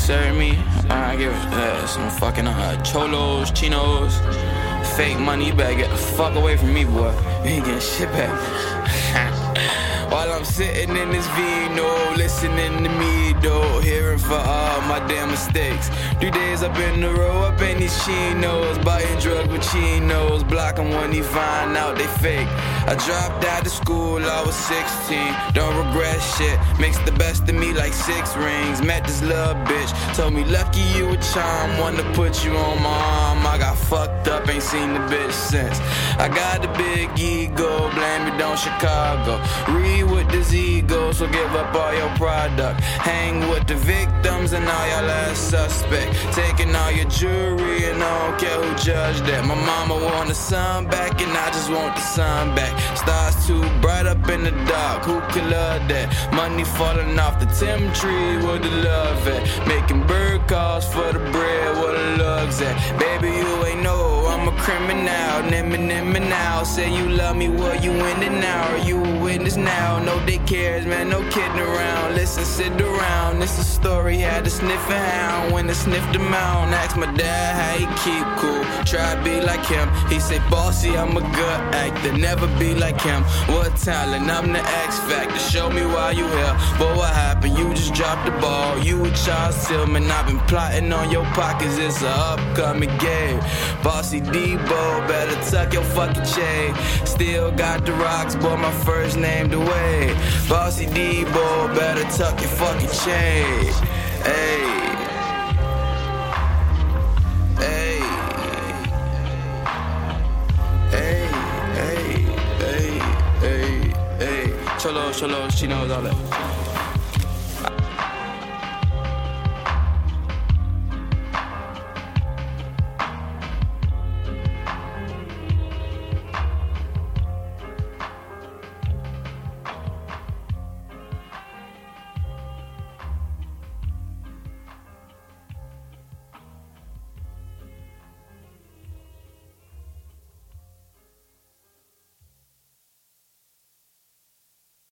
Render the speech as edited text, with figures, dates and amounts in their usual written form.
serve me. I give some fucking cholos, chinos, fake money. You better get the fuck away from me, boy. You ain't getting shit back. While I'm sitting in this vino, listening to me, though, hearing for all my damn mistakes. 3 days up in the row, up in these chinos, buying drugs with chinos, blocking when he find out they fake. I dropped out of school, I was 16, don't regret shit, makes the best of me like 6 rings. Met this little bitch, told me lucky you a charm, wanna put you on my arm. I got fucked up, ain't seen the bitch since. I got a big ego, blame it on Chicago. Read with this ego, so give up all your product. Hang with the victims and all your last suspect. Taking all your jewelry and I don't care who judged that. My mama want the sun back and I just want the sun back. Stars too bright up in the dark, who could love that? Money falling off the Tim tree, where the love at? Making bird calls for the bread, where the lugs at? Baby, you ain't know I'm a criminal. Nimmy now, say you love me, well you in it now. Are you a witness now? No dick cares, man, no kidding around. Listen, sit around, this a story, had to sniff a hound. When I sniffed him out, asked my dad how he keep cool. Try to be like him, he say bossy, I'm a good actor. Never be like him, what talent, I'm the X Factor. Show me why you here, but what happened? You just dropped the ball, you with Charles Tillman. I've been plotting on your pockets, it's a upcoming game. Bossy Debo, better tuck your fucking chain. Still got the rocks, boy, my first name the way. Bossy Debo, better tuck your fucking chain. Hey. Cholos, chinos, all that.